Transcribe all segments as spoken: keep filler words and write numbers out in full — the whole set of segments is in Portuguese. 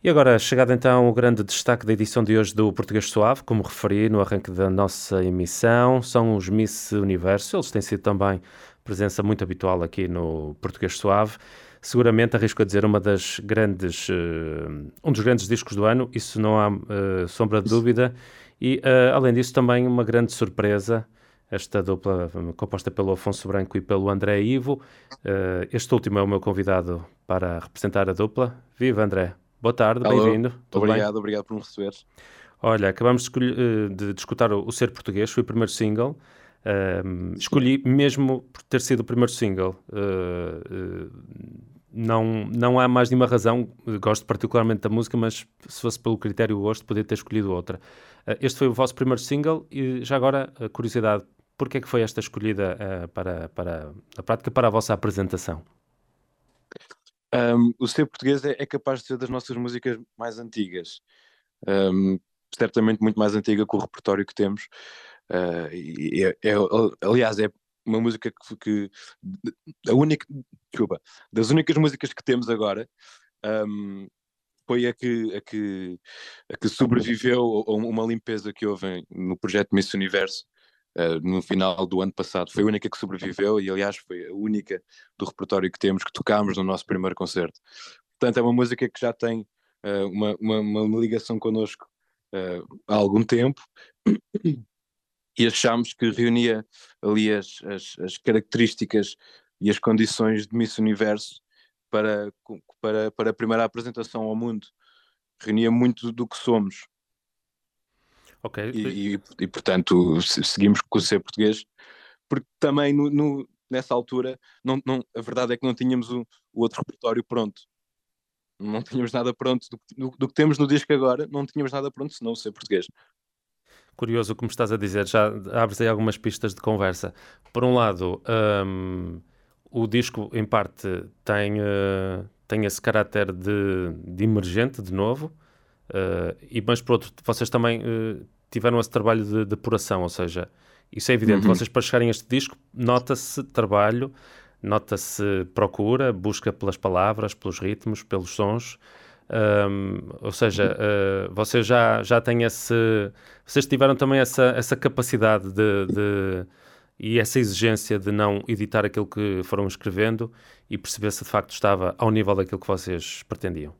E agora, chegado então o grande destaque da edição de hoje do Português Suave, como referi no arranque da nossa emissão, são os Miss Universo. Eles têm sido também presença muito habitual aqui no Português Suave. Seguramente, arrisco a dizer, uma das grandes, eh, um dos grandes discos do ano, isso não há eh, sombra de dúvida. E, eh, além disso, também uma grande surpresa, esta dupla eh, composta pelo Afonso Branco e pelo André Ivo. Eh, este último é o meu convidado para representar a dupla. Viva, André! Boa tarde, Alô, bem-vindo, tudo bem? obrigado, obrigado por me receberes. Olha, acabamos de, escolher, eh, de, de escutar o, o Ser Português, foi o primeiro single. Ahm, escolhi mesmo por ter sido o primeiro single. Eh, eh, não, não há mais nenhuma razão, gosto particularmente da música, mas se fosse pelo critério gosto, podia ter escolhido outra. Eh, este foi o vosso primeiro single e já agora, a curiosidade, porquê é que foi esta escolhida eh, para, para a prática, para a vossa apresentação? Um, o Ser Português é, é capaz de ser das nossas músicas mais antigas. Um, certamente muito mais antiga que o repertório que temos. Uh, e é, é- aliás, é uma música que, que a única, desculpa, das únicas músicas que temos agora, um, foi a que, a que, a que sobreviveu a uma limpeza que houve no projeto Miss Universo. Uh, no final do ano passado, foi a única que sobreviveu e aliás foi a única do repertório que temos que tocámos no nosso primeiro concerto. Portanto, é uma música que já tem uh, uma, uma, uma ligação connosco uh, há algum tempo e achámos que reunia ali as, as, as características e as condições de Miss Universo para, para, para a primeira apresentação ao mundo. Reunia muito do que somos. Ok, E, e, e portanto, seguimos com o Ser Português, porque também no, no, nessa altura, não, não, a verdade é que não tínhamos o, o outro repertório pronto. Não tínhamos nada pronto do, do, do que temos no disco agora, não tínhamos nada pronto, senão o Ser Português. curioso o que me estás a dizer, já abres aí algumas pistas de conversa. Por um lado, hum, o disco, em parte, tem, eh, tem esse caráter de, de emergente, de novo, eh, e, mas por outro, vocês também eh, tiveram esse trabalho de depuração, ou seja, isso é evidente, Uhum. vocês para chegarem a este disco, nota-se trabalho, nota-se procura, busca pelas palavras, pelos ritmos, pelos sons. Um, ou seja, uh, vocês já, já têm esse. Vocês tiveram também essa, essa capacidade de, de- e essa exigência de não editar aquilo que foram escrevendo e perceber se de facto estava ao nível daquilo que vocês pretendiam.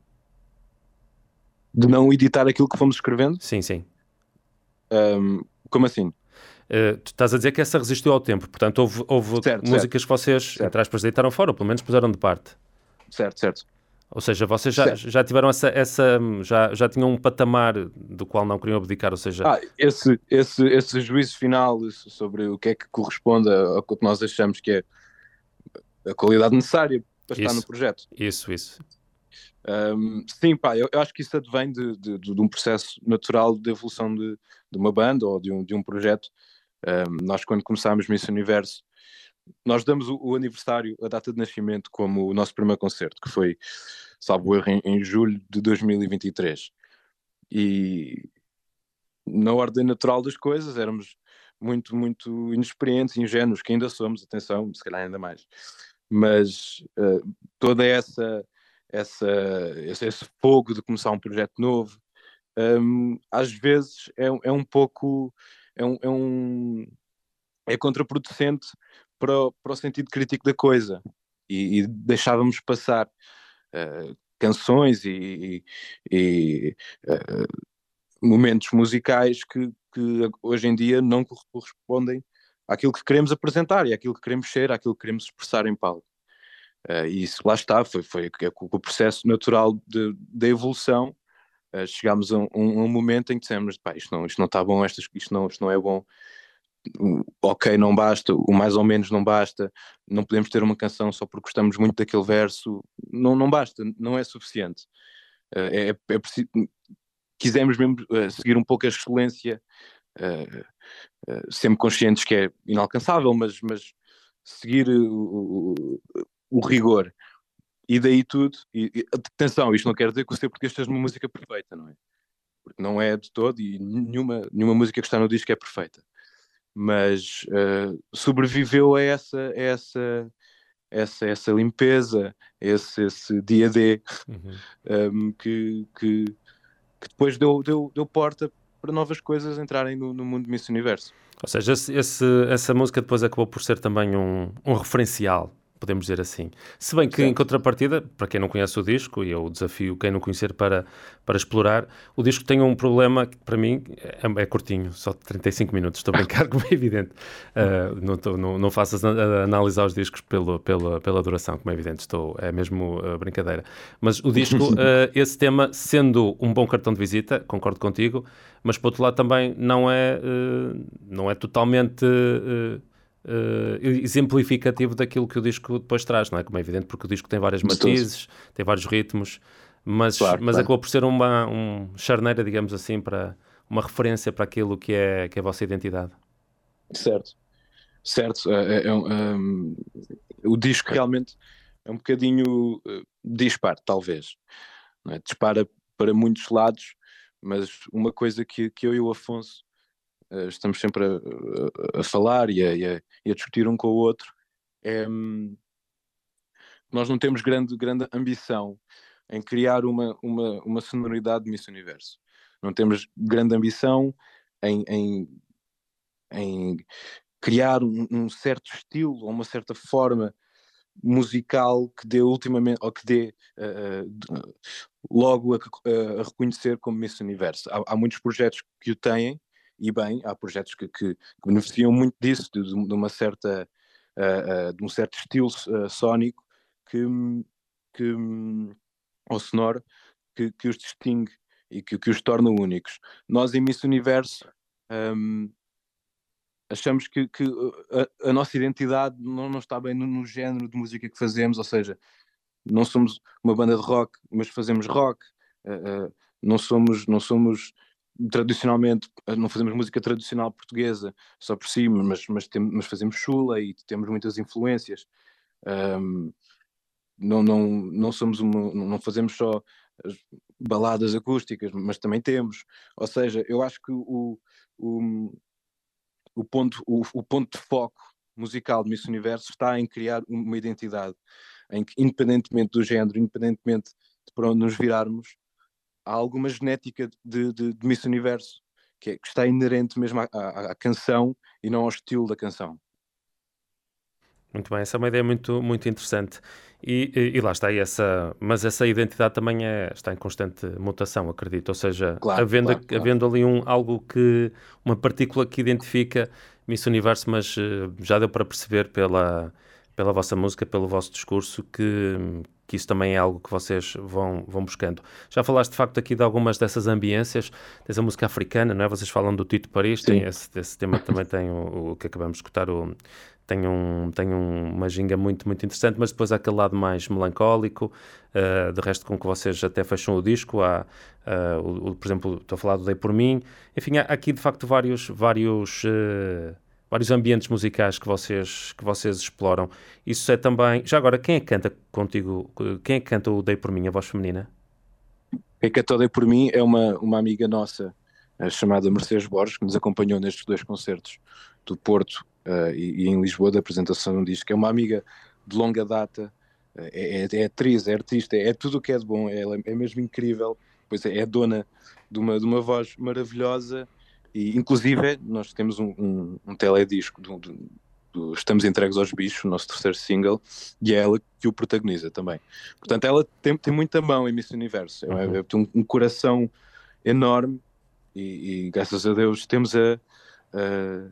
De não editar aquilo que fomos escrevendo? Sim, sim. Um, como assim? Uh, tu estás a dizer que essa resistiu ao tempo, portanto, houve, houve Certo, certo, músicas que vocês, certo, entre aspas, deitaram fora, ou pelo menos puseram de parte. certo, certo. Ou seja, vocês já, certo. já tiveram essa, essa já, já tinham um patamar do qual não queriam abdicar, ou seja, Ah, esse, esse, esse juízo final sobre o que é que corresponde ao que nós achamos que é a qualidade necessária para estar no isso, projeto. isso, isso. Um, sim, pá, eu, eu acho que isso advém de, de, de um processo natural de evolução de, de uma banda ou de um, de um projeto. Um, nós, quando começámos Miss Universo, nós damos o, o aniversário, a data de nascimento, como o nosso primeiro concerto, que foi, salvo erro, em, em julho de dois mil e vinte e três. E na ordem natural das coisas, éramos muito, muito inexperientes, ingênuos, que ainda somos, atenção, se calhar ainda mais. Mas uh, toda essa, essa esse, esse fogo de começar um projeto novo, um, às vezes é, é um pouco é um, é, um, é contraproducente para o, para o sentido crítico da coisa e, e deixávamos passar uh, canções e, e uh, momentos musicais que, que hoje em dia não correspondem àquilo que queremos apresentar e àquilo que queremos ser, àquilo que queremos expressar em palco. Uh, e isso lá está, foi, foi com o processo natural da evolução. Uh, chegámos a um, a um momento em que dissemos: pá, isto não, isto não está bom, isto, isto, não, isto não é bom, o ok não basta, o mais ou menos não basta, não podemos ter uma canção só porque gostamos muito daquele verso, não, não basta, não é suficiente. Uh, é, é preciso, quisemos mesmo uh, seguir um pouco a excelência, uh, uh, sempre conscientes que é inalcançável, mas, mas seguir o, o, o rigor. E daí tudo, e, e, atenção, isto não quer dizer que o Ser Português seja uma música perfeita, não é? Porque não é de todo e nenhuma, nenhuma música que está no disco é perfeita. Mas uh, sobreviveu a essa, a essa, essa, essa limpeza, esse, esse dia D, Uhum. um, que, que, que depois deu, deu, deu porta para novas coisas entrarem no, no mundo Miss Universo. Ou seja, esse, esse- essa música depois acabou por ser também um, um referencial, podemos dizer assim. Se bem que, em Certo. contrapartida, para quem não conhece o disco, e eu desafio quem não conhecer para, para explorar, o disco tem um problema que, para mim, é, é curtinho, só de trinta e cinco minutos. Estou a brincar, como é evidente. Uh, não, tô, não, não faças a, a analisar os discos pelo, pela, pela duração, como é evidente. Estou, é mesmo uh, brincadeira. Mas o disco, uh, esse tema, sendo um bom cartão de visita, concordo contigo, mas por outro lado também não é, uh, não é totalmente uh, uh, exemplificativo daquilo que o disco depois traz, não é? Como é evidente, porque o disco tem várias De todo. matizes, tem vários ritmos, mas, Claro, mas claro. acabou por ser uma um charneira, digamos assim, para uma referência para aquilo que é, que é a vossa identidade. Certo. Certo. É, é, é um, um, o disco realmente é um bocadinho uh, dispar, talvez. Não é? Dispara para muitos lados, mas uma coisa que, que eu e o Afonso uh, estamos sempre a, a, a falar e a, e, a, e a discutir um com o outro é um, nós não temos grande, grande ambição em criar uma, uma, uma sonoridade de Miss Universo. Não temos grande ambição em, em, em criar um, um certo estilo ou uma certa forma musical que dê ultimamente, ou que dê uh, uh, logo a, uh, a reconhecer como Miss Universo. Há, há muitos projetos que o têm, e bem, há projetos que, que, que beneficiam muito disso, de, de uma certa, uh, uh, de um certo estilo uh, sónico que, que, ou sonoro que, que os distingue e que, que os torna únicos. Nós em Miss Universo um, achamos que, que a, a, nossa identidade não, não está bem no, no género de música que fazemos, ou seja, não somos uma banda de rock, mas fazemos rock, uh, uh, não somos, não somos tradicionalmente, não fazemos música tradicional portuguesa só por cima, mas, mas, tem, mas fazemos chula e temos muitas influências. Um, não, não, não somos uma, não fazemos só baladas acústicas, mas também temos. Ou seja, eu acho que o, o, o, ponto, o, o ponto de foco musical do Miss Universo está em criar uma identidade em que, independentemente do género, independentemente de para onde nos virarmos, há alguma genética de, de, de Miss Universo que, é, que está inerente mesmo à, à, à canção e não ao estilo da canção. Muito bem, essa é uma ideia muito, muito interessante. E, e, e lá está, e essa, mas essa identidade também é, está em constante mutação, acredito. Ou seja, Claro, havendo, claro, claro. havendo ali um, algo que, uma partícula que identifica Miss Universo, mas uh, já deu para perceber pela, pela vossa música, pelo vosso discurso, que, que isso também é algo que vocês vão, vão buscando. Já falaste de facto aqui de algumas dessas ambiências, tens a música africana, não é? Vocês falam do Tito Paris, tem Sim. esse, esse tema também tem o, o que acabamos de escutar, o tem, um, tem um, uma ginga muito, muito interessante, mas depois há aquele lado mais melancólico, uh, de resto com que vocês até fecham o disco, há, uh, o, o, por exemplo, estou a falar do Dei Por Mim, enfim, há aqui de facto vários, vários, uh, vários ambientes musicais que vocês, que vocês exploram. Isso é também, já agora, quem é que canta contigo, quem é que canta o Dei Por Mim, a voz feminina? Quem cantou Dei Por Mim é uma, uma amiga nossa, uh, chamada Mercedes Borges, que nos acompanhou nestes dois concertos do Porto uh, e, e em Lisboa, da apresentação de um disco. É uma amiga de longa data, uh, é, é, é atriz, é artista, é, é tudo o que é de bom, é, é mesmo incrível, pois é, é dona de uma, de uma voz maravilhosa e, inclusive, nós temos um, um, um teledisco do, do, do Estamos Entregues aos Bichos, o nosso terceiro single, e é ela que o protagoniza também. Portanto, ela tem, tem muita mão em Miss Universo, é, Uhum. é, tem um, um coração enorme e, e, graças a Deus temos a, a,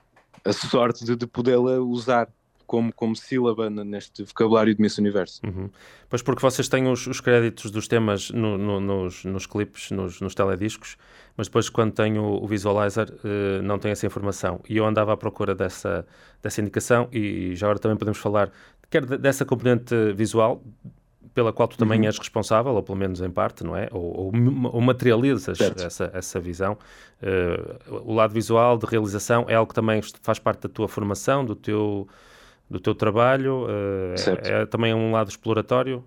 a sorte de, de podê-la usar como, como sílaba neste vocabulário de Miss Universo. Uhum. Pois porque vocês têm os, os créditos dos temas no, no, nos, nos clipes, nos, nos telediscos, mas depois quando tem o, o visualizer uh, não tem essa informação. E eu andava à procura dessa, dessa indicação e já agora também podemos falar quer dessa componente visual pela qual tu também Uhum. és responsável, ou pelo menos em parte, não é? Ou, ou, ou materializas Certo. essa, essa visão. Uh, o lado visual de realização é algo que também faz parte da tua formação, do teu do teu trabalho, uh, Certo. é, é também um lado exploratório?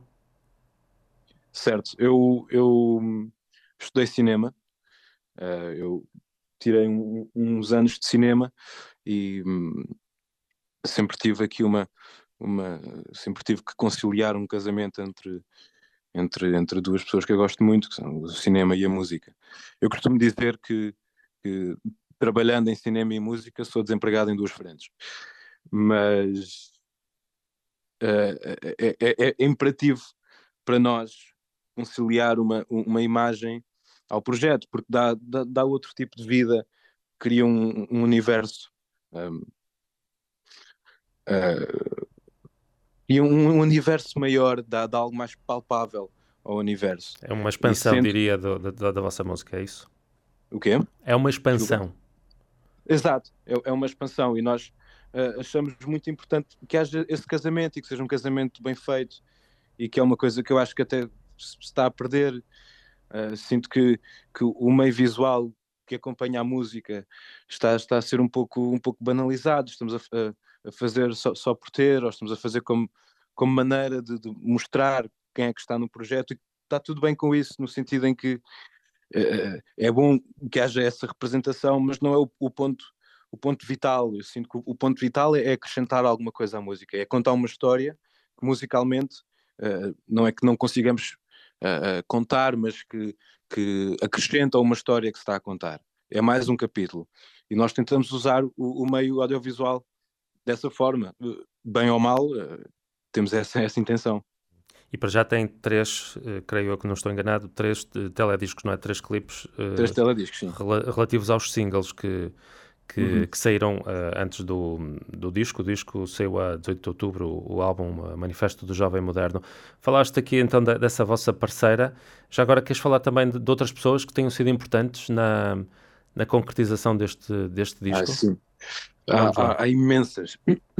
Certo. Eu, eu estudei cinema, uh, eu tirei um, uns anos de cinema e hum, sempre tive aqui uma, uma, sempre tive que conciliar um casamento entre, entre, entre duas pessoas que eu gosto muito, que são o cinema e a música. Eu costumo dizer que, que trabalhando em cinema e música sou desempregado em duas frentes, mas uh, é, é, é imperativo para nós conciliar uma, uma imagem ao projeto, porque dá, dá, dá outro tipo de vida, cria um, um universo um, uh, e um, um universo maior, dá, dá algo mais palpável ao universo. É uma E expansão, sendo... diria, do, da, da vossa música, é isso? O quê? É uma Desculpa. expansão. Exato, é, é uma expansão e nós uh, achamos muito importante que haja esse casamento e que seja um casamento bem feito, e que é uma coisa que eu acho que até se está a perder. Uh, sinto que, que o meio visual que acompanha a música está, está a ser um pouco, um pouco banalizado. Estamos a, a, a fazer só, só por ter, ou estamos a fazer como, como maneira de, de mostrar quem é que está no projeto, e está tudo bem com isso, no sentido em que uh, é bom que haja essa representação, mas não é o, o ponto o ponto vital. Eu sinto que o, o ponto vital é, é acrescentar alguma coisa à música, é contar uma história que musicalmente uh, não é que não consigamos uh, contar, mas que, que acrescenta uma história que se está a contar. É mais um capítulo. E nós tentamos usar o, o meio audiovisual dessa forma. Bem ou mal, uh, temos essa, essa intenção. E para já tem três, uh, creio eu que não estou enganado, três uh, telediscos, não é? Três clipes uh, Três telediscos, sim. rela relativos aos singles que, que, uhum. que saíram uh, antes do, do disco. O disco saiu a dezoito de outubro, o, o álbum uh, Manifesto do Jovem Moderno. Falaste aqui então de, dessa vossa parceira. Já agora queres falar também de, de outras pessoas que tenham sido importantes na, na concretização deste, deste disco? Ah, sim. Há, há, há imensas.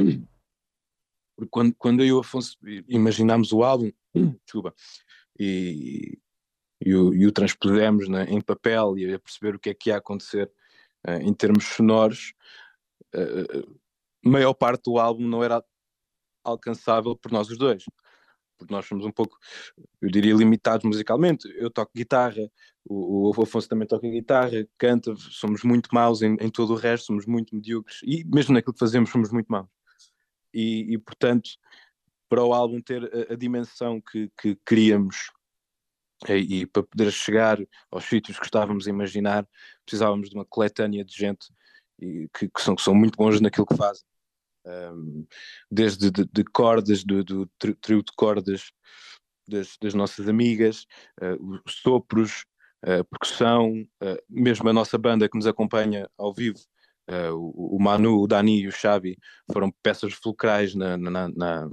Quando, quando eu e o Afonso imaginámos o álbum, desculpa, e, e, o, e o transpusemos, né, em papel, e a perceber o que é que ia acontecer uh, em termos sonoros, uh, a maior parte do álbum não era alcançável por nós os dois, porque nós somos um pouco, eu diria, limitados musicalmente. Eu toco guitarra, o, o Afonso também toca guitarra, canta, somos muito maus em, em todo o resto, somos muito medíocres, e mesmo naquilo que fazemos somos muito maus. E, e portanto, para o álbum ter a, a dimensão que, que queríamos, e, e para poder chegar aos sítios que estávamos a imaginar, precisávamos de uma coletânea de gente e, que, que, são, que são muito bons naquilo que fazem. Um, desde de, de cordas, do, do trio de cordas das, das nossas amigas, uh, os sopros, uh, percussão, uh, mesmo a nossa banda que nos acompanha ao vivo, uh, o, o Manu, o Dani e o Xavi foram peças fulcrais na, na, na, na,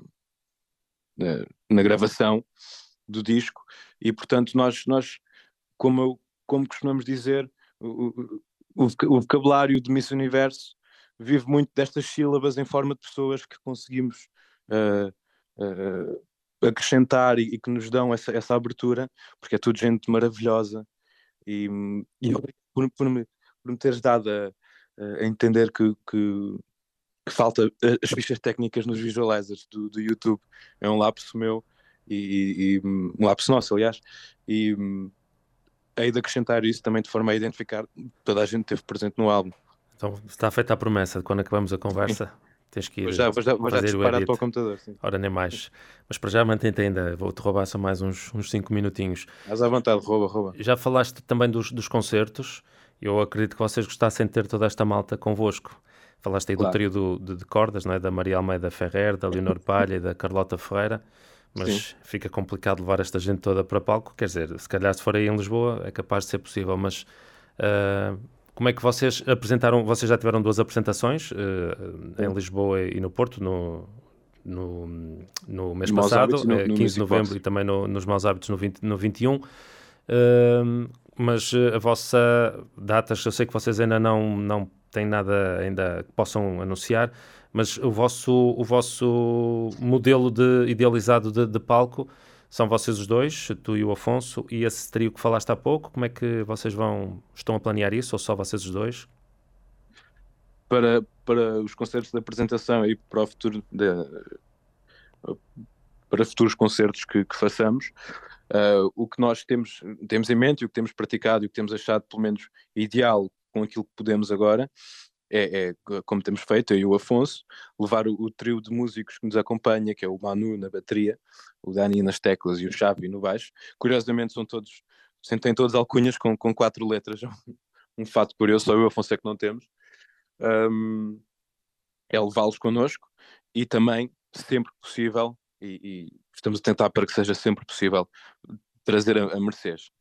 na gravação do disco. E portanto nós, nós como, eu, como costumamos dizer, o, o, o vocabulário de Miss Universo vive muito destas sílabas em forma de pessoas que conseguimos uh, uh, acrescentar e, e que nos dão essa, essa abertura, porque é tudo gente maravilhosa. E, e por, por, me, por me teres dado a, a entender que, que, que falta as fichas técnicas nos visualizers do, do YouTube. É um lapso meu, e, e um lapso nosso, aliás, e hei de acrescentar isso também de forma a identificar toda a gente que esteve presente no álbum. Então está feita a promessa de quando acabamos a conversa, tens que ir vou já, vou já, vou já fazer o disparar edit. para o computador. Sim. Ora, nem mais. Mas para já mantém-te ainda, vou-te roubar só mais uns, uns cinco minutinhos. Mas à vontade, rouba, rouba. Já falaste também dos, dos concertos. Eu acredito que vocês gostassem de ter toda esta malta convosco. Falaste aí claro. do trio do, de, de cordas, não é? Da Maria Almeida Ferrer, da Leonor Palha e da Carlota Ferreira. Mas Sim. fica complicado levar esta gente toda para palco. Quer dizer, se calhar se for aí em Lisboa é capaz de ser possível, mas uh, como é que vocês apresentaram? Vocês já tiveram duas apresentações uh, em Lisboa e no Porto no, no, no mês Maus passado, no, no quinze de novembro, e também no, nos Maus Hábitos no, vinte, no vinte e um. Uh, mas a vossa datas, eu sei que vocês ainda não, não têm nada ainda que possam anunciar, mas o vosso, o vosso modelo de, idealizado de, de palco são vocês os dois, tu e o Afonso, e esse trio que falaste há pouco. Como é que vocês vão, estão a planear isso, ou só vocês os dois? Para, para os concertos de apresentação e para o futuro de, para futuros concertos que, que façamos, uh, o que nós temos, temos em mente e o que temos praticado e o que temos achado pelo menos ideal com aquilo que podemos agora é, é como temos feito, eu e o Afonso, levar o, o trio de músicos que nos acompanha, que é o Manu na bateria, o Dani nas teclas e o Xavi no baixo. Curiosamente são todos, têm todos alcunhas com, com quatro letras, um fato curioso, só eu e o Afonso é que não temos. Um, é levá-los connosco e também, sempre possível, e, e estamos a tentar para que seja sempre possível, trazer a, a Mercedes,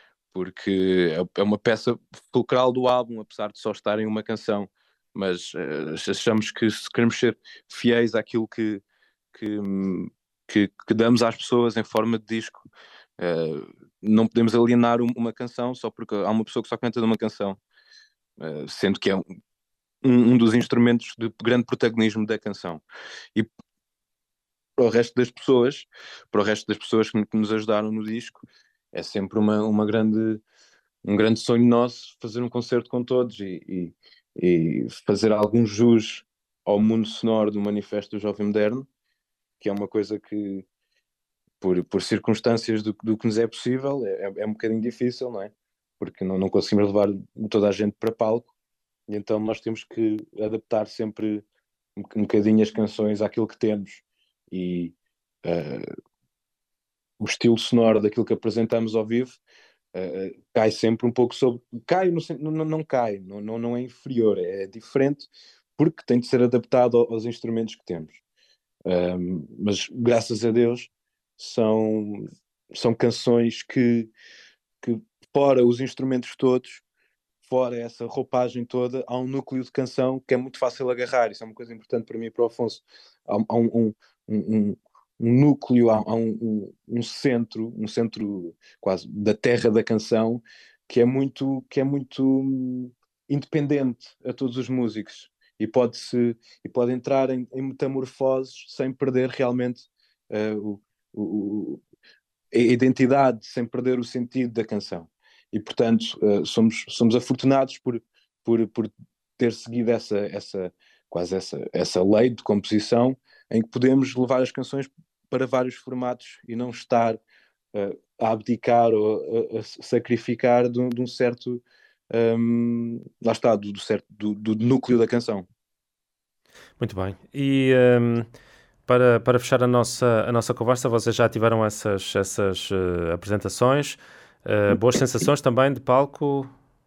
porque é, é uma peça fulcral do álbum, apesar de só estar em uma canção, mas uh, achamos que se queremos ser fiéis àquilo que, que, que, que damos às pessoas em forma de disco, uh, não podemos alienar uma canção só porque há uma pessoa que só canta de uma canção, uh, sendo que é um, um dos instrumentos de grande protagonismo da canção. E para o resto das pessoas, para o resto das pessoas que, que nos ajudaram no disco, é sempre uma, uma grande, um grande sonho nosso fazer um concerto com todos e, e, e fazer algum jus ao mundo sonoro do Manifesto do Jovem Moderno, que é uma coisa que, por, por circunstâncias do, do que nos é possível, é, é um bocadinho difícil, não é? Porque não, não conseguimos levar toda a gente para palco, e então nós temos que adaptar sempre um, um bocadinho as canções àquilo que temos. E uh, o estilo sonoro daquilo que apresentamos ao vivo uh, cai sempre um pouco sobre. Cai, no, não, não cai, não, não, não é inferior, é diferente, porque tem de ser adaptado aos instrumentos que temos. Um, mas graças a Deus são, são canções que, que, fora os instrumentos todos, fora essa roupagem toda, há um núcleo de canção que é muito fácil agarrar. Isso é uma coisa importante para mim e para o Afonso. Há, há um, um, um, um núcleo, há, há um, um, centro, um centro quase da terra da canção que é muito, que é muito hum, independente a todos os músicos e pode, -se, e pode entrar em, em metamorfoses sem perder realmente uh, o, o, a identidade, sem perder o sentido da canção. E, portanto, uh, somos, somos afortunados por, por, por ter seguido essa, essa, quase essa, essa lei de composição em que podemos levar as canções para vários formatos e não estar uh, a abdicar ou a, a sacrificar de um, de um certo, um, lá está, do, do, certo, do, do núcleo da canção. Muito bem. E um, para, para fechar a nossa, a nossa conversa, vocês já tiveram essas, essas uh, apresentações, uh, boas sensações também de palco?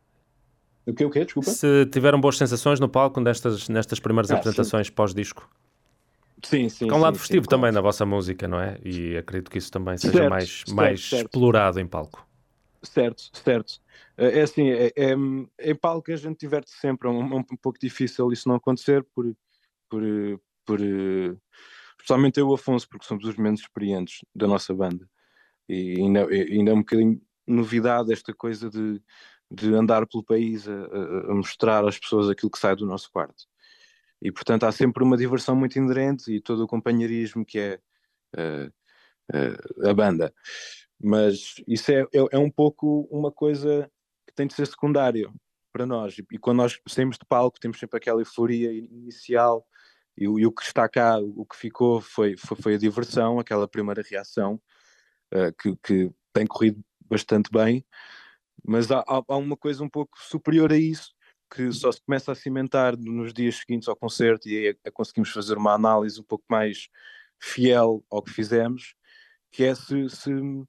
O que, o quê? Desculpa? Se tiveram boas sensações no palco nestas, nestas primeiras ah, apresentações pós-disco? Sim, sim, Porque há um lado sim, festivo sim, também claro. na vossa música, não é? E acredito que isso também seja certo, mais, certo, mais certo. explorado em palco. Certo, certo. É assim, é, é, em palco a gente diverte sempre, é um, um, um pouco difícil isso não acontecer, por, por, por, especialmente eu e o Afonso, porque somos os menos experientes da nossa banda. E ainda, ainda é um bocadinho novidade esta coisa de, de andar pelo país a, a, a mostrar às pessoas aquilo que sai do nosso quarto. E portanto há sempre uma diversão muito inerente e todo o companheirismo que é uh, uh, a banda. Mas isso é, é, é um pouco uma coisa que tem de ser secundária para nós. E, e quando nós saímos de palco, temos sempre aquela euforia inicial. E, e o que está cá, o que ficou, foi, foi, foi a diversão, aquela primeira reação, uh, que, que tem corrido bastante bem. Mas há, há uma coisa um pouco superior a isso, que só se começa a cimentar nos dias seguintes ao concerto e aí conseguimos fazer uma análise um pouco mais fiel ao que fizemos, que é se, se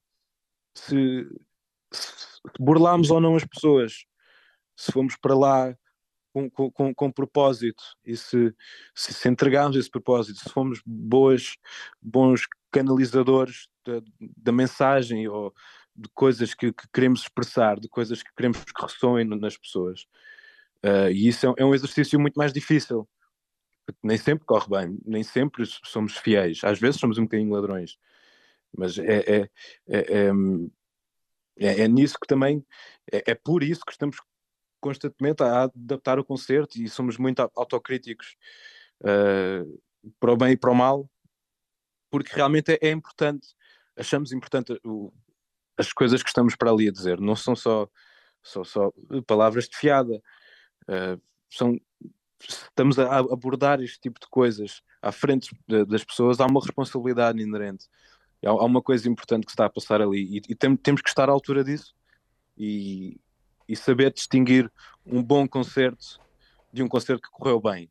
se, se burlarmos ou não as pessoas, se fomos para lá com, com, com, com propósito e se, se, se entregarmos esse propósito, se fomos boas, bons canalizadores da, da mensagem ou de coisas que, que queremos expressar, de coisas que queremos que ressoem nas pessoas. Uh, e isso é, é um exercício muito mais difícil. Nem sempre corre bem, nem sempre somos fiéis. Às vezes somos um bocadinho ladrões. Mas é, é, é, é É, é nisso que também, é, é por isso que estamos constantemente a adaptar o concerto e somos muito autocríticos uh, para o bem e para o mal, porque realmente é, é importante, achamos importante o, as coisas que estamos para ali a dizer, não são só, só, só palavras de fiada, uh, são, estamos a abordar este tipo de coisas à frente de, das pessoas, há uma responsabilidade inerente, há, há uma coisa importante que se está a passar ali e, e tem, temos que estar à altura disso. E, e saber distinguir um bom concerto de um concerto que correu bem.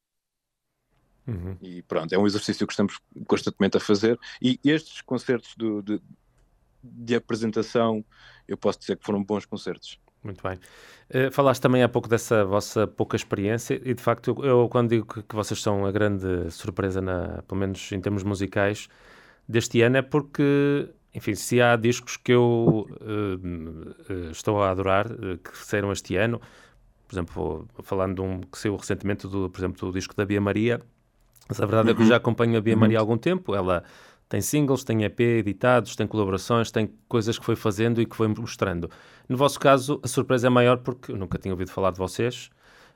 Uhum. E pronto, é um exercício que estamos constantemente a fazer. E estes concertos do, de, de apresentação, eu posso dizer que foram bons concertos. Muito bem. Uh, falaste também há pouco dessa vossa pouca experiência e, de facto, eu, eu quando digo que, que vocês são a grande surpresa, na, pelo menos em termos musicais, deste ano, é porque, enfim, se há discos que eu uh, uh, estou a adorar, uh, que saíram este ano, por exemplo, falando de um que saiu recentemente, do, por exemplo, do disco da Bia Maria, mas a verdade é que eu já Uhum. acompanho a Bia Uhum. Maria há algum tempo. Ela tem singles, tem E P editados, tem colaborações, tem coisas que foi fazendo e que foi mostrando. No vosso caso, a surpresa é maior porque eu nunca tinha ouvido falar de vocês.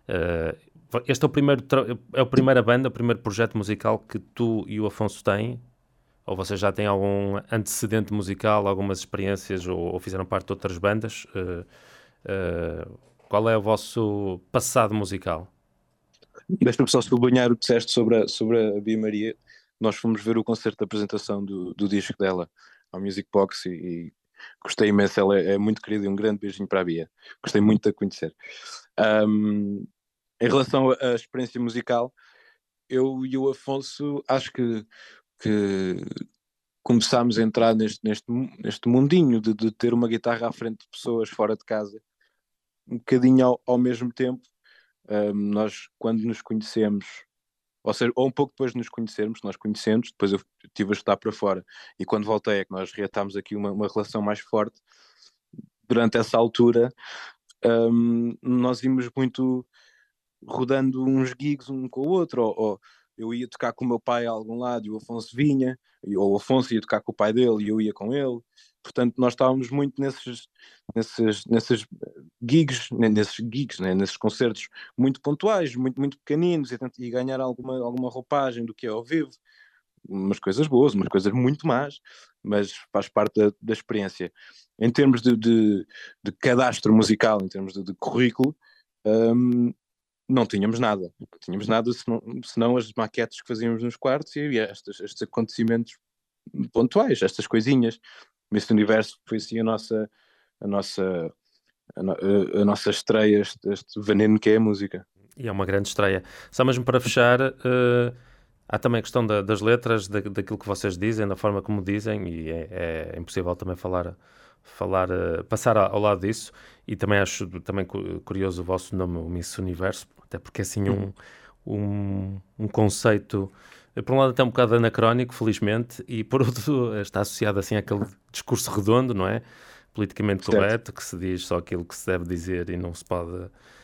Uh, este é o primeiro tra- é a primeira banda, o primeiro projeto musical que tu e o Afonso têm? Ou vocês já têm algum antecedente musical, algumas experiências, ou, ou fizeram parte de outras bandas? Uh, uh, qual é o vosso passado musical? Deixa-me só sublinhar o que disseste sobre a, sobre a Bia Maria. Nós fomos ver o concerto de apresentação do, do disco dela ao Music Box e, e gostei imenso. Ela é, é muito querida e um grande beijinho para a Bia. Gostei muito de a conhecer. Um, em relação à experiência musical, eu e o Afonso acho que, que começámos a entrar neste, neste, neste mundinho de, de ter uma guitarra à frente de pessoas fora de casa, um bocadinho ao, ao mesmo tempo. Um, nós, quando nos conhecemos, ou seja, ou um pouco depois de nos conhecermos, nós conhecemos, depois eu estive a estudar para fora, e quando voltei é que nós reatámos aqui uma, uma relação mais forte. Durante essa altura, um, nós íamos muito rodando uns gigs um com o outro, ou, ou eu ia tocar com o meu pai a algum lado e o Afonso vinha, ou o Afonso ia tocar com o pai dele e eu ia com ele. Portanto, nós estávamos muito nesses, nesses, nesses gigs, nesses gigs, né? Nesses concertos muito pontuais, muito, muito pequeninos, e, e ganhar alguma, alguma roupagem do que é ao vivo. Umas coisas boas, umas coisas muito más, mas faz parte da, da experiência. Em termos de, de, de cadastro musical, em termos de, de currículo, um, não tínhamos nada. Não tínhamos nada senão, senão as maquetes que fazíamos nos quartos e estes, estes acontecimentos pontuais, estas coisinhas. Miss Universo foi assim a nossa, a nossa, a, no, a, a nossa estreia, este, este veneno que é a música. E é uma grande estreia. Só mesmo para fechar, uh, há também a questão da, das letras, da, daquilo que vocês dizem, da forma como dizem, e é, é impossível também falar, falar uh, passar ao lado disso. E também acho também curioso o vosso nome, o Miss Universo, até porque é assim um, um, um conceito, por um lado até um bocado anacrónico, felizmente, e por outro está associado assim àquele discurso redondo, não é? Politicamente Certo. correto, que se diz só aquilo que se deve dizer e não se pode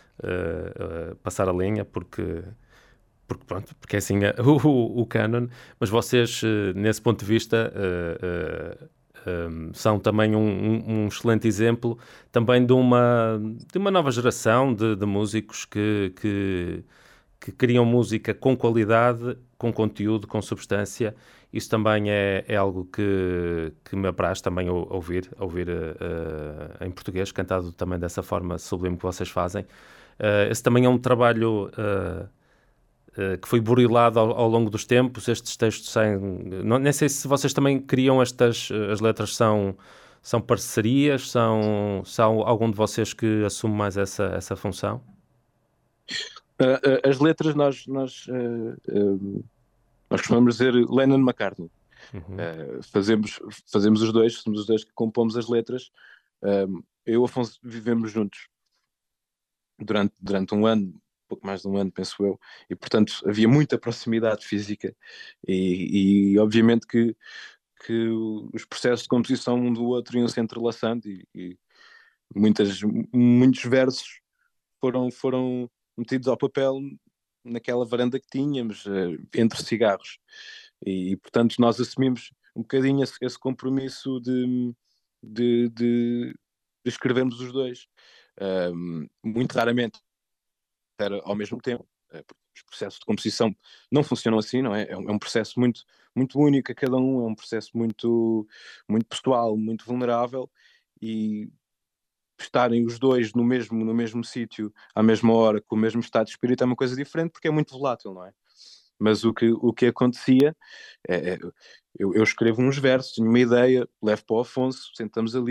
Uh, uh, passar a linha, porque, porque, pronto, porque é assim uh, o, o canon, mas vocês, uh, nesse ponto de vista, uh, uh, um, são também um, um, um excelente exemplo também de uma, de uma nova geração de, de músicos que, que, que criam música com qualidade, com conteúdo, com substância. Isso também é, é algo que, que me apraz também ouvir, ouvir uh, em português, cantado também dessa forma sublime que vocês fazem. Uh, esse também é um trabalho uh, uh, que foi burilado ao, ao longo dos tempos. Estes textos saem... Não, nem sei se vocês também criam estas... As letras são, são parcerias? São, são algum de vocês que assume mais essa, essa função? Uh, uh, as letras nós... nós uh, uh, nós costumamos dizer Lennon-McCartney. Uhum. Uh, fazemos, fazemos os dois, somos os dois que compomos as letras. Um, eu e o Afonso vivemos juntos durante, durante um ano, pouco mais de um ano, penso eu, e portanto havia muita proximidade física e, e obviamente que, que os processos de composição um do outro iam se entrelaçando e, e muitas, muitos versos foram, foram metidos ao papel naquela varanda que tínhamos, entre cigarros. E, e portanto nós assumimos um bocadinho esse, esse compromisso de, de, de, de escrevermos os dois. Um, muito raramente era ao mesmo tempo. Os processos de composição não funcionam assim, não é? É um, é um processo muito, muito único a cada um, é um processo muito, muito pessoal, muito vulnerável, e estarem os dois no mesmo, no mesmo sítio, à mesma hora, com o mesmo estado de espírito, é uma coisa diferente, porque é muito volátil, não é? Mas o que, o que acontecia é, é eu, eu escrevo uns versos, tenho uma ideia, levo para o Afonso, sentamos ali,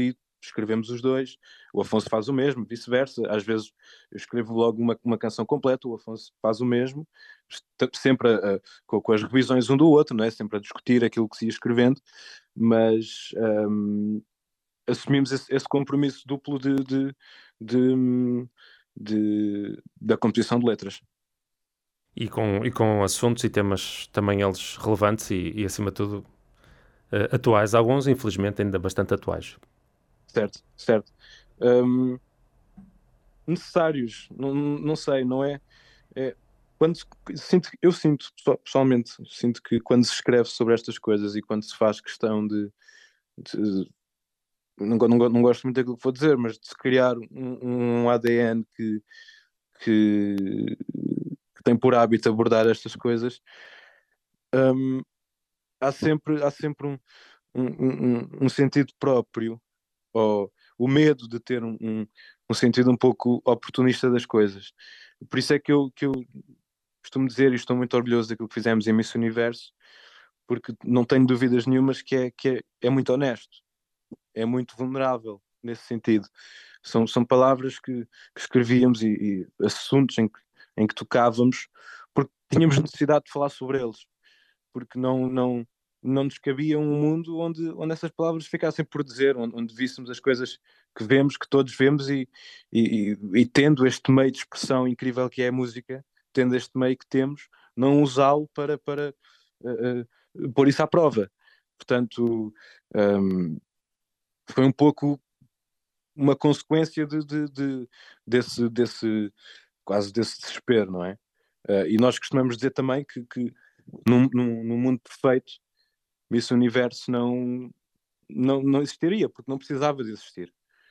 escrevemos os dois, o Afonso faz o mesmo, vice-versa. Às vezes eu escrevo logo uma, uma canção completa, o Afonso faz o mesmo, sempre a, a, com, com as revisões um do outro, não é? Sempre a discutir aquilo que se ia escrevendo, mas um, assumimos esse, esse compromisso duplo de, de, de, de, da composição de letras. E com, e com assuntos e temas também eles relevantes e, e acima de tudo, uh, atuais. Alguns, infelizmente, ainda bastante atuais. Certo, certo. Um, necessários, não, não sei, não é? é quando sinto, eu sinto, pessoalmente, sinto que quando se escreve sobre estas coisas e quando se faz questão de, de não, não, não gosto muito daquilo que vou dizer, mas de se criar um, um A D N que, que, que tem por hábito abordar estas coisas, um, há sempre, há sempre um, um, um, um sentido próprio, ou o medo de ter um, um, um sentido um pouco oportunista das coisas. Por isso é que eu, que eu costumo dizer, e estou muito orgulhoso daquilo que fizemos em Miss Universo, porque não tenho dúvidas nenhumas que é, que é, é muito honesto, é muito vulnerável nesse sentido. São, são palavras que, que escrevíamos e, e assuntos em que, em que tocávamos porque tínhamos necessidade de falar sobre eles, porque não, não, não nos cabia um mundo onde, onde essas palavras ficassem por dizer, onde, onde víssemos as coisas que vemos, que todos vemos, e, e, e tendo este meio de expressão incrível que é a música, tendo este meio que temos, não usá-lo para, para uh, uh, pôr isso à prova. Portanto, um, foi um pouco uma consequência de, de, de, desse, desse, quase desse desespero, não é? Uh, e nós costumamos dizer também que, que num, num, num mundo perfeito, Miss Universo não, não, não existiria, porque não precisava de existir.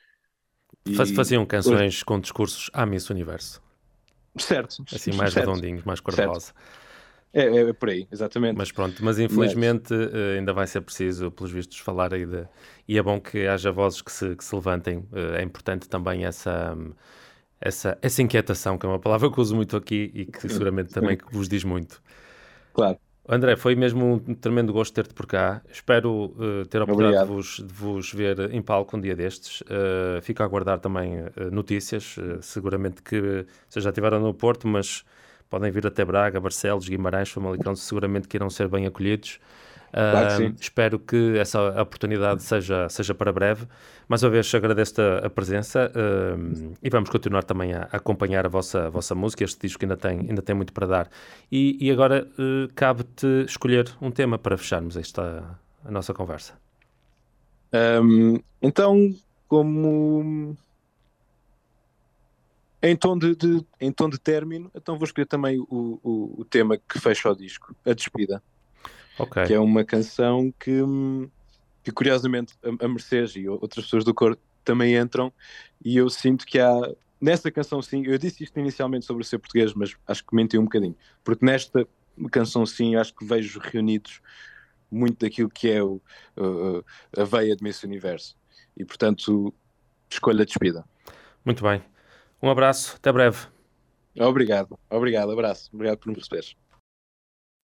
E Faziam hoje... canções com discursos à Miss Universo. Certo. Assim, mais certo. redondinhos, mais cor-de-rosa. É, é, é por aí, exatamente. Mas pronto, mas infelizmente mas... ainda vai ser preciso, pelos vistos, falar aí de... E é bom que haja vozes que se, que se levantem. É importante também essa, essa, essa inquietação, que é uma palavra que uso muito aqui e que seguramente também que vos diz muito. Claro. André, foi mesmo um tremendo gosto ter-te por cá. Espero uh, ter a oportunidade de vos, de vos ver em palco um dia destes. Uh, fico a aguardar também uh, notícias. Uh, seguramente que vocês já estiveram no Porto, mas podem vir até Braga, Barcelos, Guimarães, Famalicão, seguramente que irão ser bem acolhidos. Uh, claro que sim. Espero que essa oportunidade seja, seja para breve. Mais uma vez agradeço-te a, a presença uh, e vamos continuar também a, a acompanhar a vossa, a vossa música. Este disco ainda tem, ainda tem muito para dar. E, e agora uh, cabe-te escolher um tema para fecharmos esta, a nossa conversa. Um, então, como em tom de, de, em tom de término, então vou escolher também o, o, o tema que fecha o disco, A Despida. Okay. Que é uma canção que, que curiosamente a, a Mercedes e outras pessoas do coro também entram, e eu sinto que há nessa canção sim, eu disse isto inicialmente sobre o ser português, mas acho que menti um bocadinho, porque nesta canção sim acho que vejo reunidos muito daquilo que é o, uh, a veia de Miss Universo, e portanto escolho A Despida. Muito bem, um abraço, até breve. Obrigado, obrigado, abraço, obrigado por me receberes.